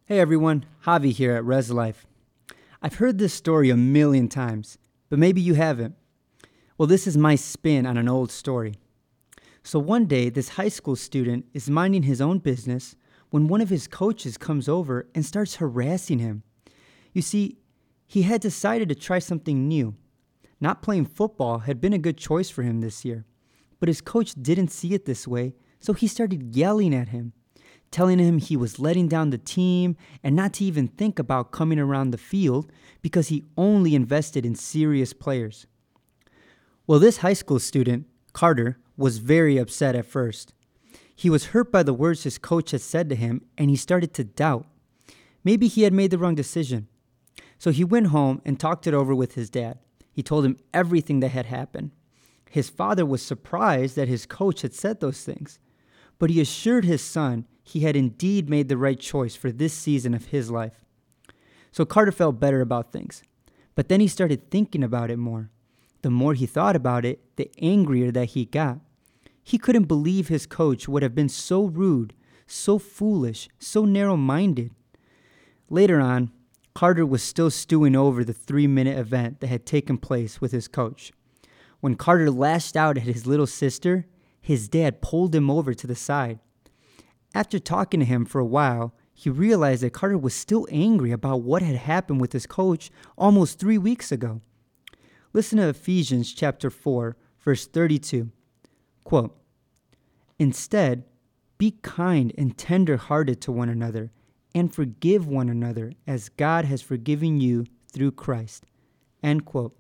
Hey everyone, Javi here at Res Life. I've heard this story a million times, but maybe you haven't. Well, this is my spin on an old story. So one day, this high school student is minding his own business when one of his coaches comes over and starts harassing him. You see, he had decided to try something new. Not playing football had been a good choice for him this year, but his coach didn't see it this way, so he started yelling at him, telling him he was letting down the team and not to even think about coming around the field because he only invested in serious players. Well, this high school student, Carter, was very upset at first. He was hurt by the words his coach had said to him, and he started to doubt. Maybe he had made the wrong decision. So he went home and talked it over with his dad. He told him everything that had happened. His father was surprised that his coach had said those things, but he assured his son he had indeed made the right choice for this season of his life. So Carter felt better about things, but then he started thinking about it more. The more he thought about it, the angrier that he got. He couldn't believe his coach would have been so rude, so foolish, so narrow-minded. Later on, Carter was still stewing over the 3-minute event that had taken place with his coach. When Carter lashed out at his little sister, his dad pulled him over to the side. After talking to him for a while, he realized that Carter was still angry about what had happened with his coach almost 3 weeks ago. Listen to Ephesians chapter 4, verse 32. Quote, "Instead, be kind and tender-hearted to one another, and forgive one another as God has forgiven you through Christ." End quote.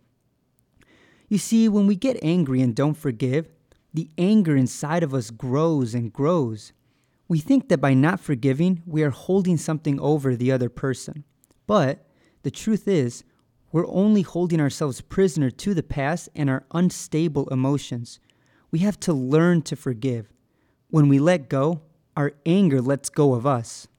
You see, when we get angry and don't forgive, the anger inside of us grows and grows. We think that by not forgiving, we are holding something over the other person. But the truth is, we're only holding ourselves prisoner to the past and our unstable emotions. We have to learn to forgive. When we let go, our anger lets go of us.